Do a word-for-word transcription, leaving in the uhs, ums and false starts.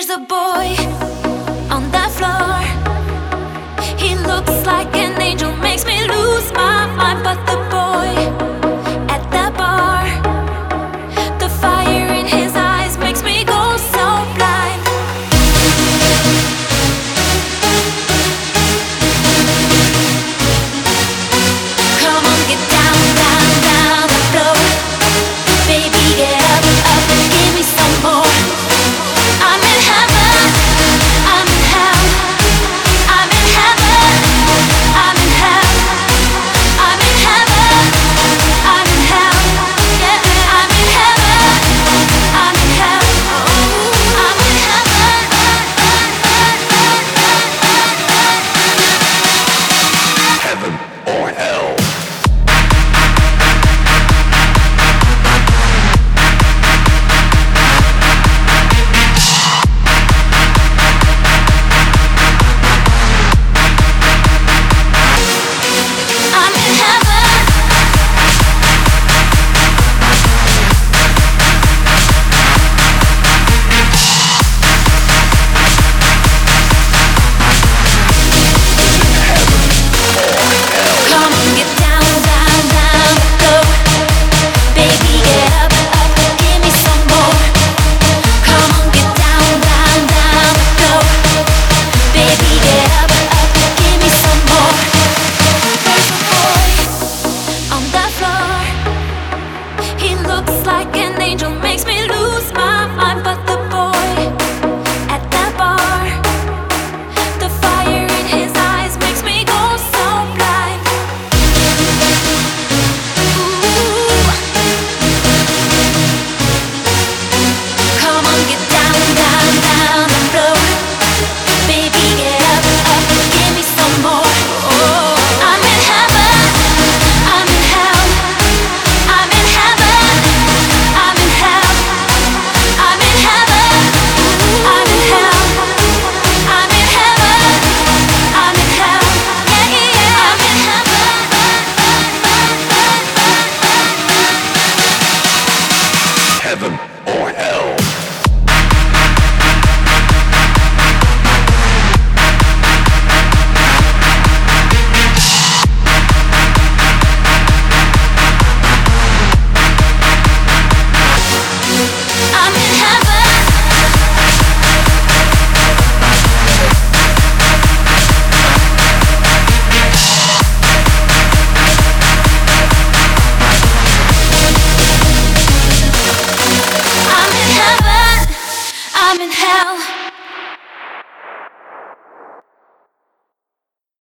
There's a boy on that floor. He looks like an angel, makes me lose my mind. But the boy at that bar, the fire in his eyes makes me go so blind. Come on, get down, down, down the floor. Baby, get up, up, give me some more. I'm in heaven, I'm in hell. I'm in heaven, I'm in hell. I'm in heaven, I'm in hell. Yeah, I'm in heaven, I'm in hell. I'm in heaven. Heaven or hell. I'm in heaven. Come on, get down, down, down the floor. Baby, get up, up, give me some more. Come on, get down, down, down the floor. Baby, get up, up, give me some more. There's a boy on that floor. He looks like an angel, makes me lose my mind. But the boy at that bar, the fire in his eyes makes me go so blind. Ooh. Come on, get down, down, down the floor. Baby, get up, up, give me some more. I'm in heaven, I'm in hell. I'm in heaven, I'm in hell. I'm in heaven, I'm in hell. I'm in heaven, I'm in hell. Yeah, yeah, yeah. I'm in heaven. Heaven or hell. I'm in heaven. I'm in heaven, I'm in hell.